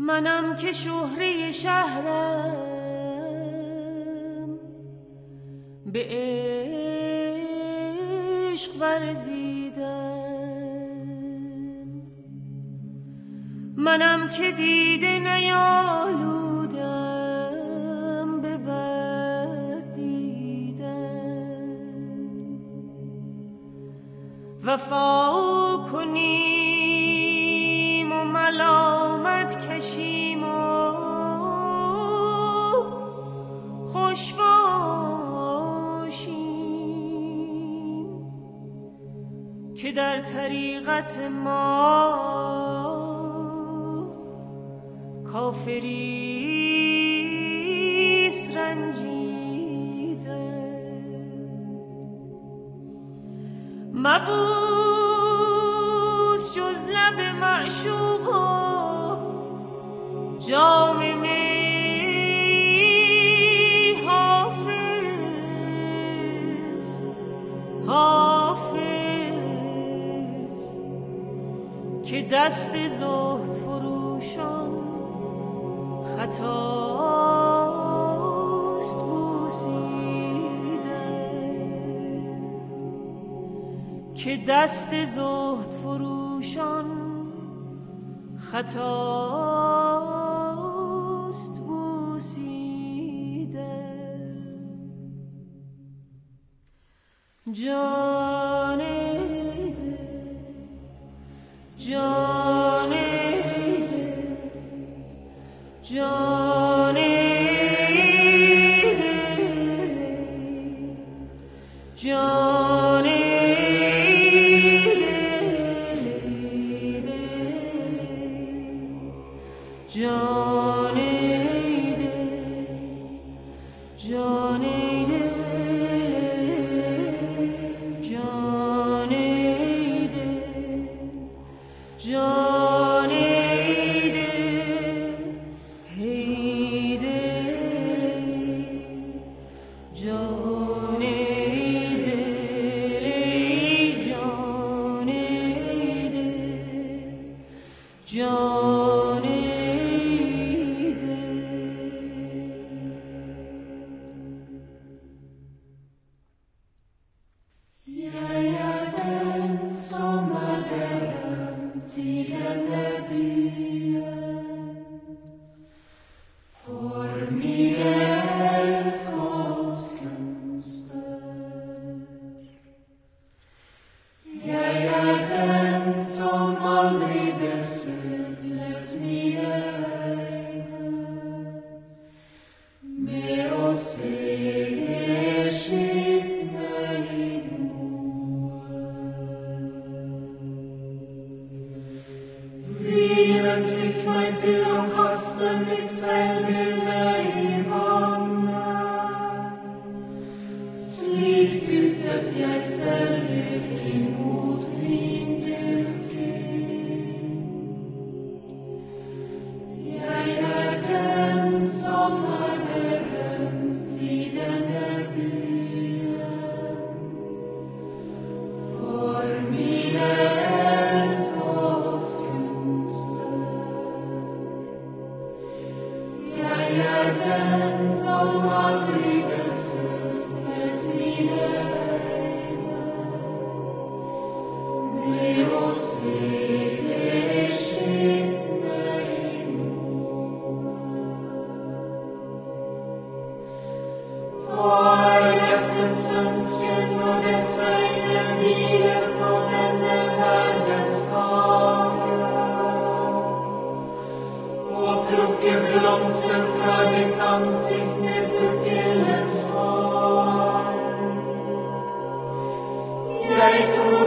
منم که شهره شهرم به عشق ورزیدم، منم که دیده نیالودم به بد دیدم. وفا کنیم و ملامت کشیم و خوش باشیم که در طریقت ما کافریست رنجیده. مبوس جز لب معشوق و جام می حافظ حافظ که دست زهد فروشان خطاست بوسیدن، که دست زهد فروشان خطاست بوسیدن. جان دل جان جان جان جان جان جان Jag tror